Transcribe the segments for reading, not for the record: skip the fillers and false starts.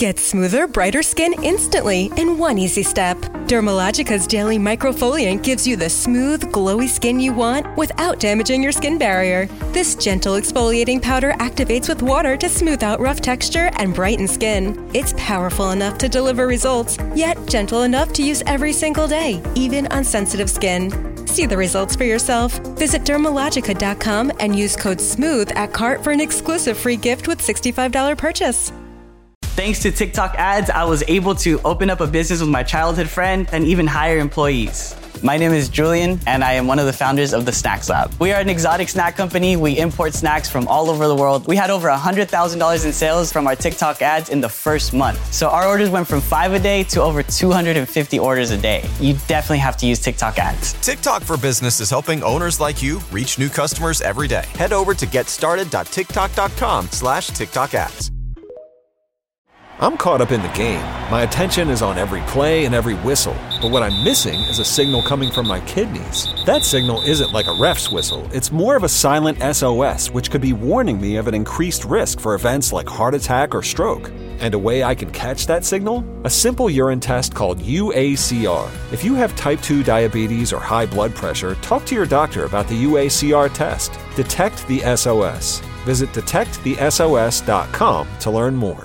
Get smoother, brighter skin instantly in one easy step. Dermalogica's daily microfoliant gives you the smooth, glowy skin you want without damaging your skin barrier. This gentle exfoliating powder activates with water to smooth out rough texture and brighten skin. It's powerful enough to deliver results, yet gentle enough to use every single day, even on sensitive skin. See the results for yourself. Visit Dermalogica.com and use code SMOOTH at cart for an exclusive free gift with $65 purchase. Thanks to TikTok ads, I was able to open up a business with my childhood friend and even hire employees. My name is Julian, and I am one of the founders of the Snacks Lab. We are an exotic snack company. We import snacks from all over the world. We had over $100,000 in sales from our TikTok ads in the first month. So our orders went from 5 a day to over 250 orders a day. You definitely have to use TikTok ads. TikTok for Business is helping owners like you reach new customers every day. Head over to getstarted.tiktok.com/TikTok ads. I'm caught up in the game. My attention is on every play and every whistle. But what I'm missing is a signal coming from my kidneys. That signal isn't like a ref's whistle. It's more of a silent SOS, which could be warning me of an increased risk for events like heart attack or stroke. And a way I can catch that signal? A simple urine test called UACR. If you have type 2 diabetes or high blood pressure, talk to your doctor about the UACR test. Detect the SOS. Visit detectthesos.com to learn more.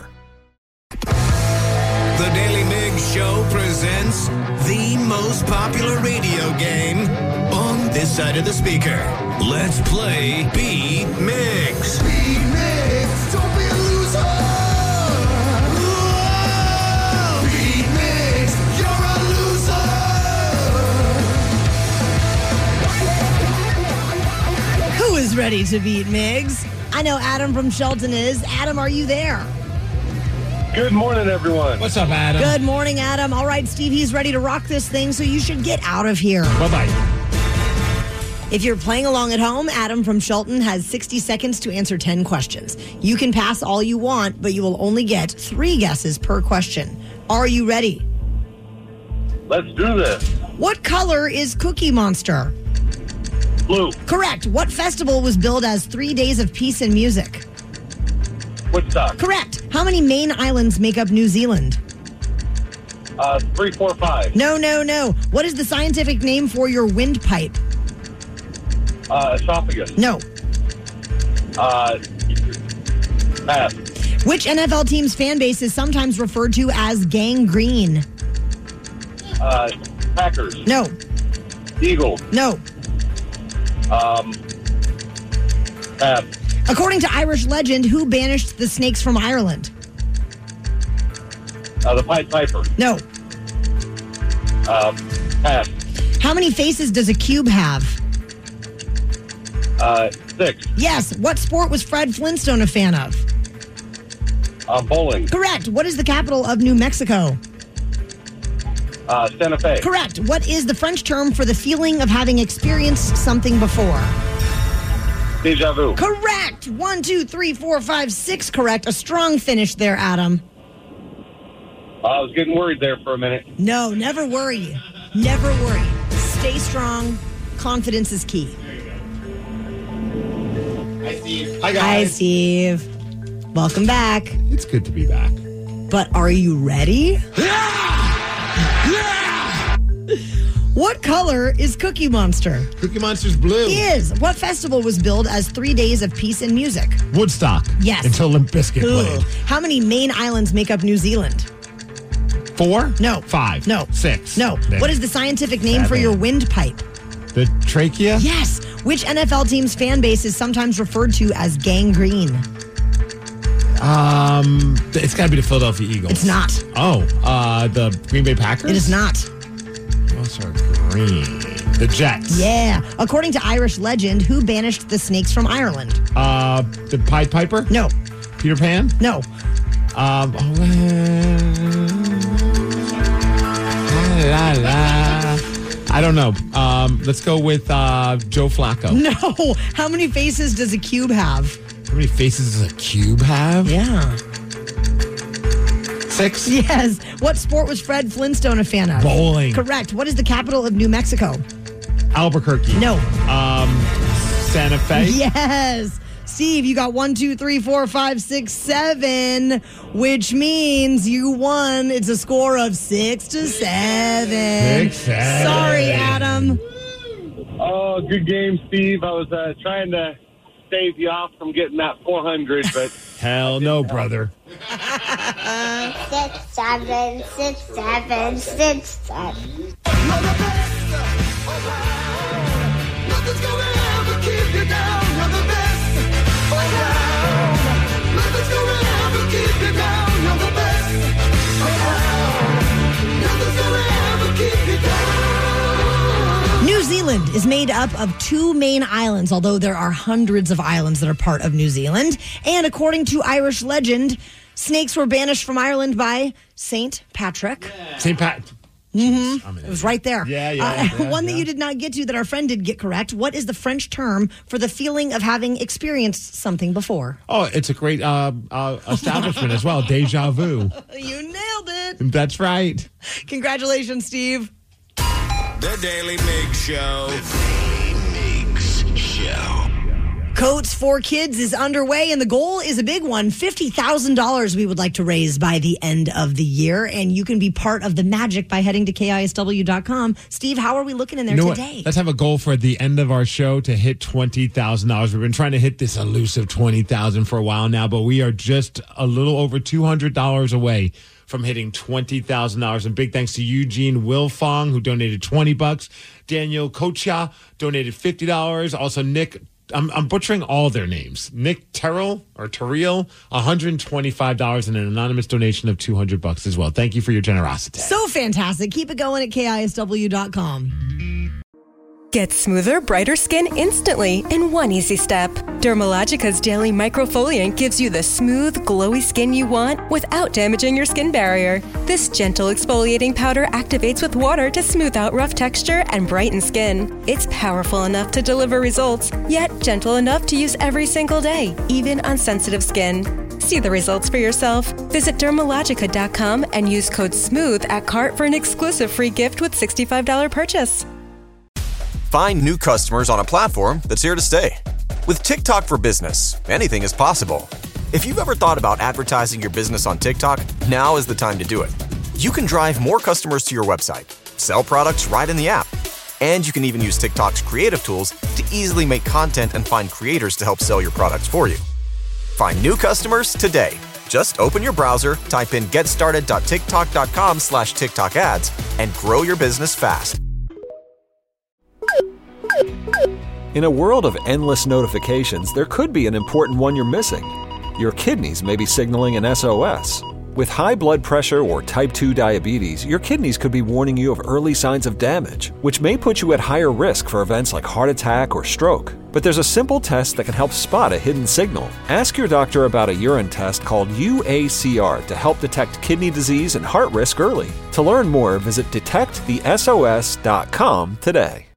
The Daily Mig Show presents the most popular radio game on this side of the speaker. Let's play Beat Migs. Beat Migs, don't be a loser. Whoa! Beat Migs, you're a loser. Who is ready to beat Migs? I know Adam from Shelton is. Adam, are you there? Good morning, everyone. What's up, Adam? Good morning, Adam. All right, Steve, he's ready to rock this thing, so you should get out of here. Bye-bye. If you're playing along at home, Adam from Shelton has 60 seconds to answer 10 questions. You can pass all you want, but you will only get 3 guesses per question. Are you ready? Let's do this. What color is Cookie Monster? Blue. Correct. What festival was billed as 3 days of peace and music? Woodstock. Correct. How many main islands make up New Zealand? 3, 4, 5. No. What is the scientific name for your windpipe? Esophagus. No. Pass. Which NFL team's fan base is sometimes referred to as Gang Green? Packers. No. Eagles. No. Pass. According to Irish legend, who banished the snakes from Ireland? The Pied Piper. No. Pass. How many faces does a cube have? 6. Yes. What sport was Fred Flintstone a fan of? Bowling. Correct. What is the capital of New Mexico? Santa Fe. Correct. What is the French term for the feeling of having experienced something before? Deja vu. Correct. 1, 2, 3, 4, 5, 6 correct. A strong finish there, Adam. I was getting worried there for a minute. No, never worry. Never worry. Stay strong. Confidence is key. Hi, Steve. Hi, guys. Hi, Steve. Welcome back. It's good to be back. But are you ready? What color is Cookie Monster? Cookie Monster's blue. He is. What festival was billed as 3 days of peace and music? Woodstock. Yes. Until Limp Bizkit played. How many main islands make up New Zealand? 4? No. 5? No. 6? No. What is the scientific name for your windpipe? The trachea? Yes. Which NFL team's fan base is sometimes referred to as Gang Green? It's got to be the Philadelphia Eagles. It's not. Oh, the Green Bay Packers? It is not. Those are green. The Jets. Yeah. According to Irish legend, who banished the snakes from Ireland? The Pied Piper? No. Peter Pan? No. I don't know. Let's go with Joe Flacco. No. How many faces does a cube have? How many faces does a cube have? Yeah. 6? Yes. What sport was Fred Flintstone a fan of? Bowling. Correct. What is the capital of New Mexico? Albuquerque. No. Santa Fe. Yes. Steve, you got 1, 2, 3, 4, 5, 6, 7, which means you won. It's a score of 6 to 7. 6-7. Sorry, Adam. Oh, good game, Steve. I was trying to save you off from getting that 400, but Hell no, brother. 6, 7, 6, 7, 6, 7. Nothing's gonna ever keep you down. You're the best around. Nothing's gonna ever keep you down. You're the best around. Nothing's gonna ever keep you down. New Zealand is made up of 2 main islands, although there are hundreds of islands that are part of New Zealand. And according to Irish legend, snakes were banished from Ireland by St. Patrick. St. Pat. Mm-hmm. It was right there. Yeah. One that you did not get to that our friend did get correct. What is the French term for the feeling of having experienced something before? Oh, it's a great establishment as well. Deja vu. You nailed it. That's right. Congratulations, Steve. The Daily Mix Show. The Daily Mix Show. Coats for Kids is underway, and the goal is a big one. $50,000 we would like to raise by the end of the year, and you can be part of the magic by heading to KISW.com. Steve, how are we looking in there today? What? Let's have a goal for the end of our show to hit $20,000. We've been trying to hit this elusive $20,000 for a while now, but we are just a little over $200 away from hitting $20,000. And big thanks to Eugene Wilfong, who donated $20. Daniel Kocha donated $50. Also, Nick, I'm butchering all their names. Nick Terrell $125, and an anonymous donation of $200 as well. Thank you for your generosity. So fantastic. Keep it going at KISW.com. Get smoother, brighter skin instantly in one easy step. Dermalogica's Daily Microfoliant gives you the smooth, glowy skin you want without damaging your skin barrier. This gentle exfoliating powder activates with water to smooth out rough texture and brighten skin. It's powerful enough to deliver results, yet gentle enough to use every single day, even on sensitive skin. See the results for yourself. Visit Dermalogica.com and use code SMOOTH at cart for an exclusive free gift with $65 purchase. Find new customers on a platform that's here to stay. With TikTok for Business, anything is possible. If you've ever thought about advertising your business on TikTok, now is the time to do it. You can drive more customers to your website, sell products right in the app, and you can even use TikTok's creative tools to easily make content and find creators to help sell your products for you. Find new customers today. Just open your browser, type in getstarted.tiktok.com/TikTok ads, and grow your business fast. In a world of endless notifications, there could be an important one you're missing. Your kidneys may be signaling an SOS. With high blood pressure or type 2 diabetes, your kidneys could be warning you of early signs of damage, which may put you at higher risk for events like heart attack or stroke. But there's a simple test that can help spot a hidden signal. Ask your doctor about a urine test called UACR to help detect kidney disease and heart risk early. To learn more, visit detectthesos.com today.